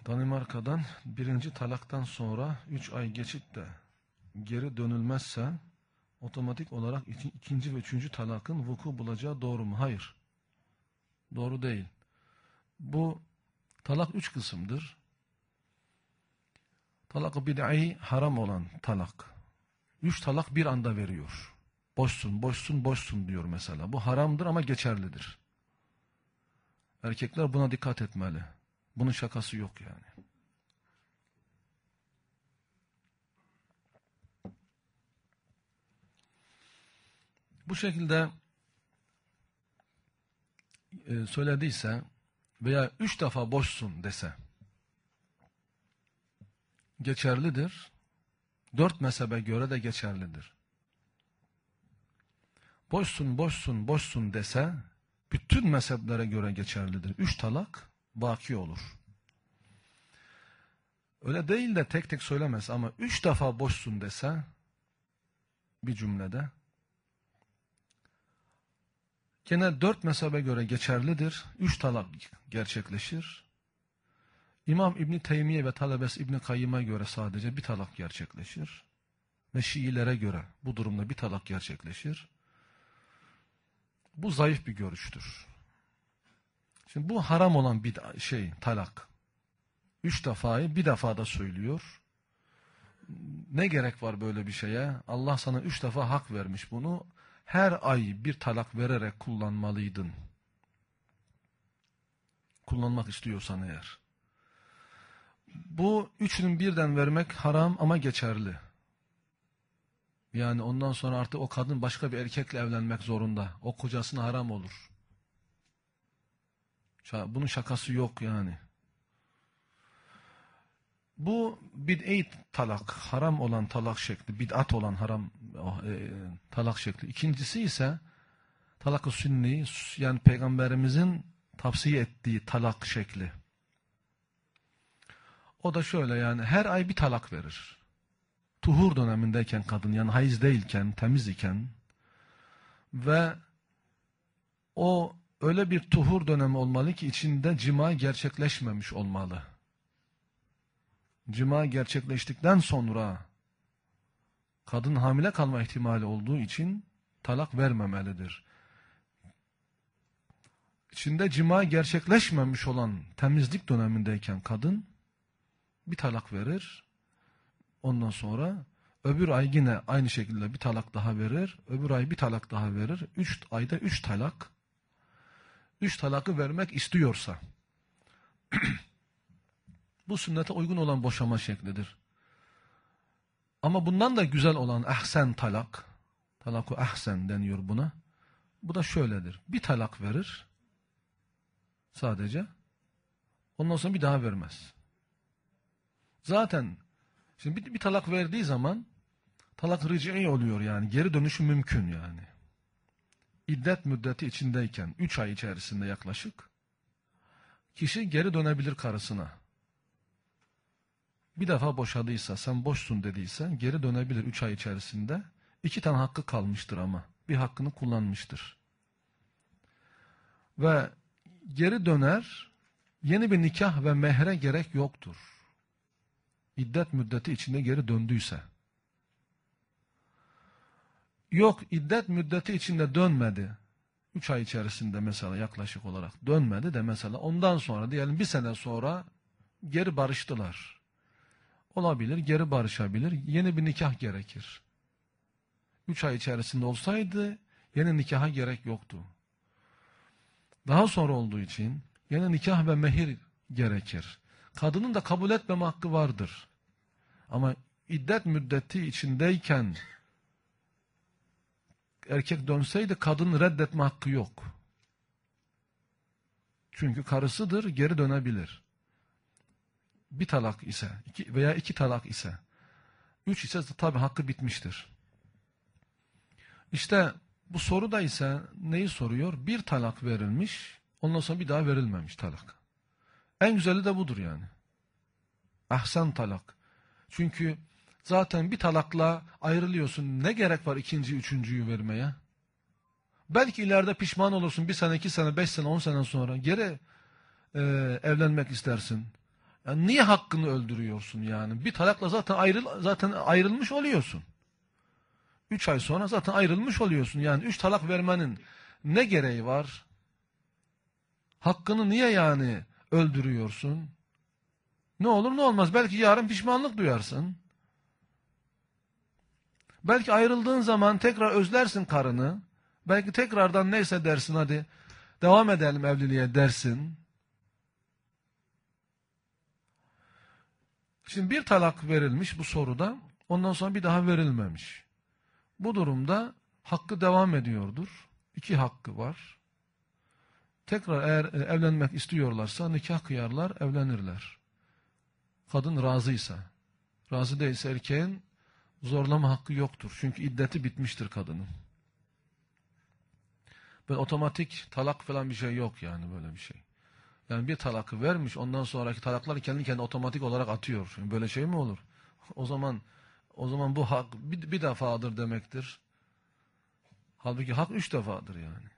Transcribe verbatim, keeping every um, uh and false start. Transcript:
Danimarka'dan birinci talaktan sonra üç ay geçip de geri dönülmezse otomatik olarak iki, ikinci ve üçüncü talakın vuku bulacağı doğru mu? Hayır. Doğru değil. Bu talak üç kısımdır. Talak-ı bid'i haram olan talak. Üç talak bir anda veriyor. Boşsun, boşsun, boşsun diyor mesela. Bu haramdır ama geçerlidir. Erkekler buna dikkat etmeli. Bunun şakası yok yani. Bu şekilde e, söylediyse veya üç defa boşsun dese geçerlidir. Dört mezhebe göre de geçerlidir. Boşsun, boşsun, boşsun dese bütün mezheplere göre geçerlidir. Üç talak baki olur. Öyle değil de tek tek söylemez ama üç defa boşsun dese bir cümlede gene dört mezhebe göre geçerlidir. Üç talak gerçekleşir. İmam İbn Teymiye ve talebesi İbn Kayyım'a göre sadece bir talak gerçekleşir. Ve Şiilere göre bu durumda bir talak gerçekleşir. Bu zayıf bir görüştür. Şimdi bu haram olan bir şey, talak. Üç defayı bir defada söylüyor. Ne gerek var böyle bir şeye? Allah sana üç defa hak vermiş bunu. Her ay bir talak vererek kullanmalıydın. Kullanmak istiyorsan eğer. Bu üçünün birden vermek haram ama geçerli. Yani ondan sonra artık o kadın başka bir erkekle evlenmek zorunda. O kocasına haram olur. Bunun şakası yok yani. Bu bid'i talak, haram olan talak şekli, bid'at olan haram e, talak şekli. İkincisi ise talak-ı sünni, yani Peygamberimizin tavsiye ettiği talak şekli. O da şöyle, yani her ay bir talak verir. Tuhur dönemindeyken kadın, yani hayız değilken, temiz iken ve o öyle bir tuhur dönemi olmalı ki içinde cima gerçekleşmemiş olmalı. Cima gerçekleştikten sonra kadın hamile kalma ihtimali olduğu için talak vermemelidir. İçinde cima gerçekleşmemiş olan temizlik dönemindeyken kadın bir talak verir. Ondan sonra öbür ay yine aynı şekilde bir talak daha verir. Öbür ay bir talak daha verir. Üç ayda üç talak. Üç talakı vermek istiyorsa. Bu sünnete uygun olan boşama şeklidir. Ama bundan da güzel olan ahsen talak. Talaku ahsen deniyor buna. Bu da şöyledir. Bir talak verir. Sadece. Ondan sonra bir daha vermez. Zaten şimdi bir, bir talak verdiği zaman talak ric'i oluyor yani. Geri dönüşü mümkün yani. İddet müddeti içindeyken üç ay içerisinde yaklaşık kişi geri dönebilir karısına. Bir defa boşadıysa, sen boşsun dediyse geri dönebilir üç ay içerisinde. İki tane hakkı kalmıştır ama. Bir hakkını kullanmıştır. Ve geri döner, yeni bir nikah ve mehre gerek yoktur. İddet müddeti içinde geri döndüyse. Yok, iddet müddeti içinde dönmedi. Üç ay içerisinde mesela yaklaşık olarak dönmedi de mesela ondan sonra diyelim bir sene sonra geri barıştılar. Olabilir, geri barışabilir. Yeni bir nikah gerekir. Üç ay içerisinde olsaydı yeni nikaha gerek yoktu. Daha sonra olduğu için yeni nikah ve mehir gerekir. Kadının da kabul etmeme hakkı vardır. Ama iddet müddeti içindeyken erkek dönseydi kadın reddetme hakkı yok. Çünkü karısıdır, geri dönebilir. Bir talak ise iki veya iki talak ise, üç ise tabi hakkı bitmiştir. İşte bu soruda ise neyi soruyor? Bir talak verilmiş, ondan sonra bir daha verilmemiş talak. En güzeli de budur yani. Ahsen talak. Çünkü zaten bir talakla ayrılıyorsun. Ne gerek var ikinci, üçüncüyü vermeye? Belki ileride pişman olursun. Bir sene, iki sene, beş sene, on sene sonra geri e, evlenmek istersin. Yani niye hakkını öldürüyorsun yani? Bir talakla zaten ayrıl zaten ayrılmış oluyorsun. Üç ay sonra zaten ayrılmış oluyorsun. Yani üç talak vermenin ne gereği var? Hakkını niye yani öldürüyorsun? Ne olur ne olmaz. Belki yarın pişmanlık duyarsın. Belki ayrıldığın zaman tekrar özlersin karını. Belki tekrardan neyse dersin, hadi devam edelim evliliğe dersin. Şimdi bir talak verilmiş bu soruda. Ondan sonra bir daha verilmemiş. Bu durumda hakkı devam ediyordur. İki hakkı var. Tekrar eğer evlenmek istiyorlarsa nikah kıyarlar, evlenirler. Kadın razıysa. Razı değilse erkeğin zorlama hakkı yoktur. Çünkü iddeti bitmiştir kadının. Böyle otomatik talak falan bir şey yok yani, böyle bir şey. Yani bir talakı vermiş, ondan sonraki talaklar kendi kendine otomatik olarak atıyor. Yani böyle şey mi olur? O zaman o zaman bu hak bir, bir defadır demektir. Halbuki hak üç defadır yani.